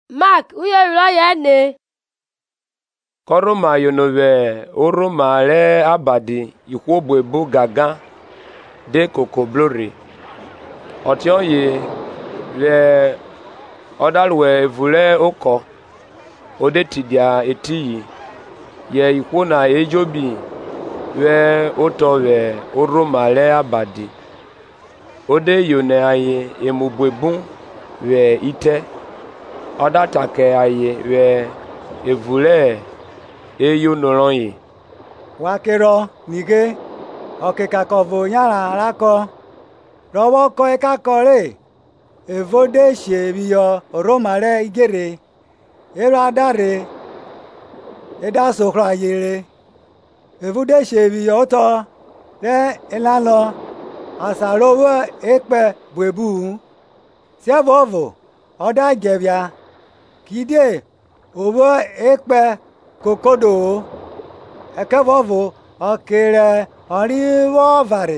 Mark uye ro yene koroma yonove oroma re abadi ikwobo ebu gaga de kokoblori otionye le odalwe evule oko ode tidia etiyi ye ikwona ejobi we otove oroma re abadi ode yone aye emubwebu we ite odatake aye we evule eyo noronyi wakero nige okekakovo nyara rako rowo ko ekakore evode shebiyo romare igere eradare edasokra yere evode shebiyo to re elalo asarowo ekpe bwebu sevovo oda gebia kide owo ekpe kokodo ekevovo okere oriwo vare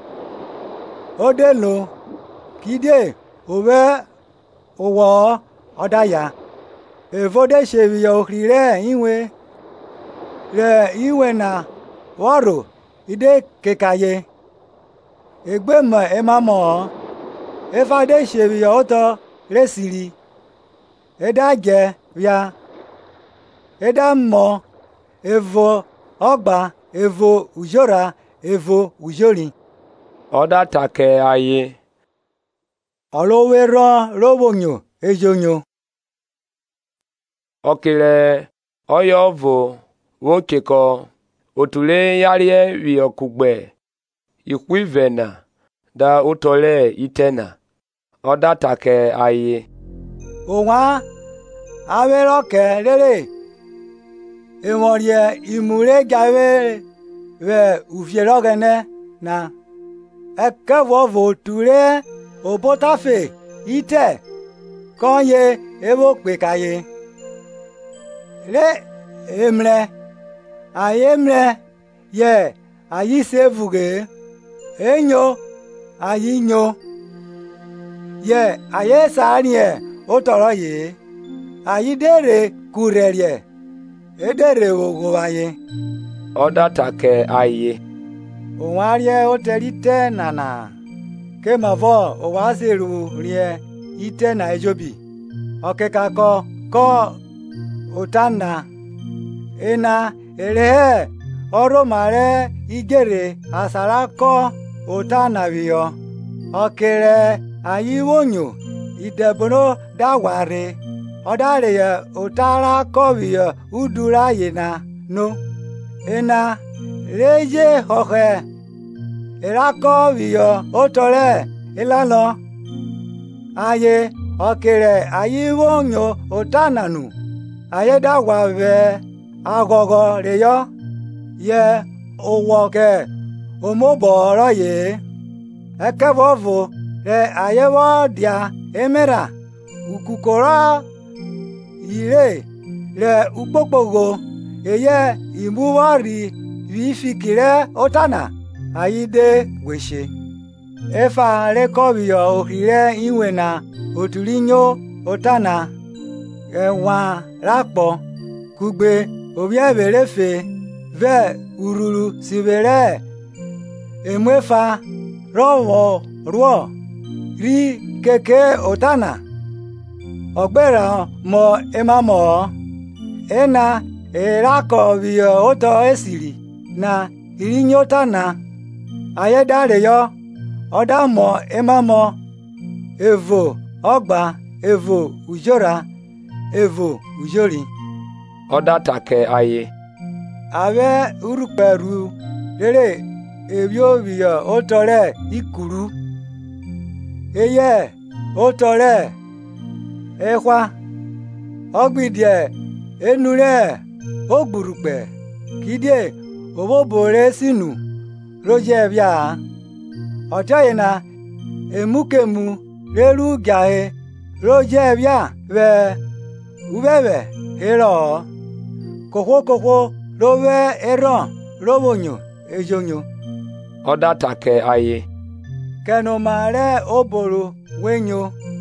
odelo kide owe owo odaya evode shebiyo okrire iwe na woro ide kekaye egbemo emamo efade shebiyo oto resiri edaje bia edamo evo ọgba evo ujora evo ujori odatake aye olowero robonyo ejonyo okile oyovo wokeko otule yarie wi okugbe ikwivena da utole itena odatake aye onwa aweroke lere emorie imure gawe we ufierogene na ekevovo ture obotafe ite konye evo pekaye le emre ayemre ye ayisevuge enyo ayinyo ye ayesarie otoro ye ayidere kurerie edere ogowaye odatake aye onwarie oterite nana kemavo owaseru rie ite na ejobi okekako ko otana ena erehe oromare igere asarako otana wiyo okere ayiwonyo ideboro daware odare ya otara koviyo udura yena no ena reje hohe erako viyo otore ilano aye okere ayiwonyo otananu aye dawawe agogo reyo ye owoke omoboro ye ekevovo re ayewo dia emera ukukora ire le ukpokpogo eye imuwari vifikire otana ayide weshe efa rekobiyo okrire iwena otulinyo otana ewa rakpo kugbe obieberefe ve ururu sibere emwefa rowo ruo ri keke otana ogbera mo emamo ena erako biyo oto esiri na irinyotana ayedare yo odamo emamo evo ọgba evo ujora evo ujori odatake aye awe uruperu rere ebiobiyo otore ikuru eye otore ekwa ogbidie enure ogburukpe kidie obobore sinu roje bia otoyina emukemu reru gahe roje bia we ubebe hero kokwo rowe ero robonyo ejonyo odatake aye kenomare oboro wenyo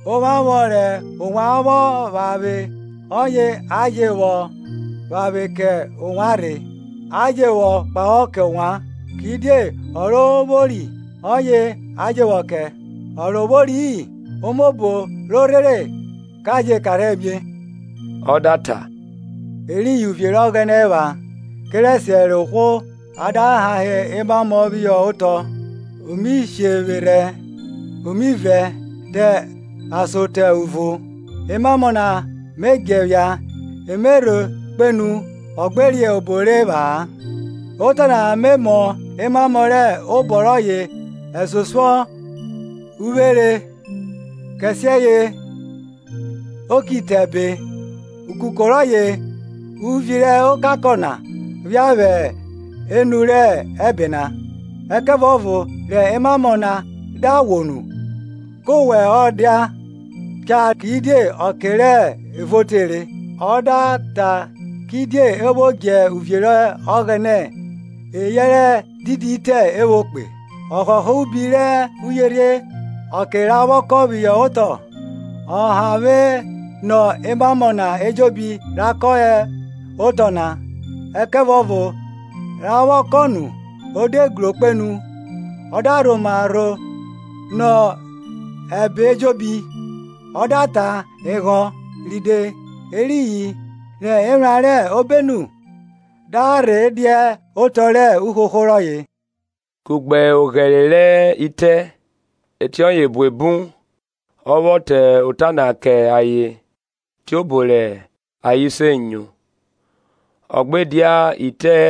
omamore onwamo babe onye ajewo babe ke onware ajewo paoke nwa kide orobori onye ajewo ke orobori omobo lorere kaje karebie ọdata eri yuviere ogeneba keresere kwo ada hahe imamo biyo ụtọ umishevere umive de asote uvu imamona megevya emero kpenu ogberie oboreba ụtana memo imamore ụbọrọye esuswo uvere kesieye okitebe ukukoroye uvire ụkakọna viave enure ebena ekevovu re imamona dawonu kowe ọdịa ka kidie okere evotere ọdata kidie eboge uviere ogene eyere didite ewokpe ọkọkọ ubire uyere okere awọkọbiya ụtọ ọhave nọ imamona ejobi rakoye ụtọna ekevovu rawọkọnu odeglokpenu ọdaromaro nọ ebe ejobi ọdata ịghọ ride eriyi na ịrare obenu dare die ụtọre uhohoroye kugbe oghelele ite eti onye bụ ebu ọwọ te ụtana ke aye tí ó bòlẹ̀ àyíṣẹ́yìn ọ̀gbẹ́dìá ìtẹ́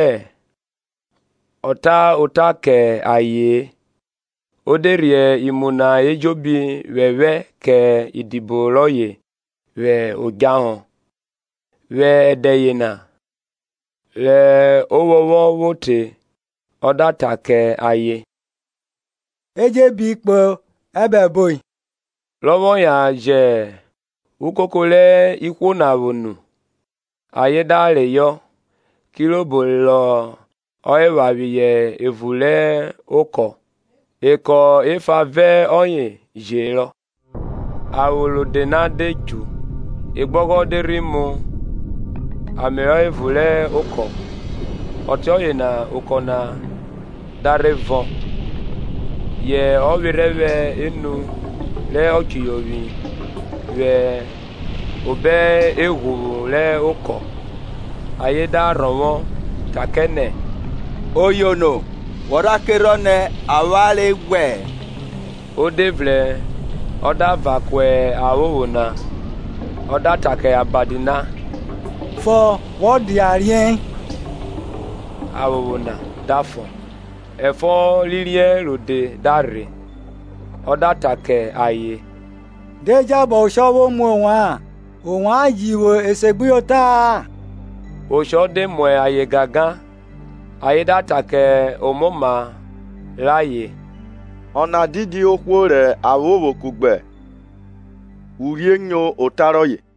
ọ̀tá kẹ̀ àyè ó dèrè ìmúna ejobi wẹ̀wẹ́ kẹ̀ ìdìbò lọ́yẹ̀ wẹ̀ òjáhàn wẹ̀ ẹ̀dẹ̀yẹ̀nà wẹ̀ owówó wòtè ọ̀dàtà kẹ̀ àyè. ejebi ikpo ebe boy lọ́wọ́ yà jẹ́ ukokole ikwu na wonu ayedale yo kilobolo oewabiye evule eko efave onye jelo awolo denade ju igbogoderimu ameo evule oko otioye na ukona darevo ye owirebe inu le okiyobi we obe ewu le oko ayeda rowo takene oyono worakerone awale gwe odevle oda vakwe awona oda take abadina for what they are rien awona dafo efo lilie lode dare oda take aye deja bo showo mu onwa yiwo esegbuyota osho de mo aye gaga aye data ke omoma laye ona didi okwo re awowo kugbe urie nyo otaroye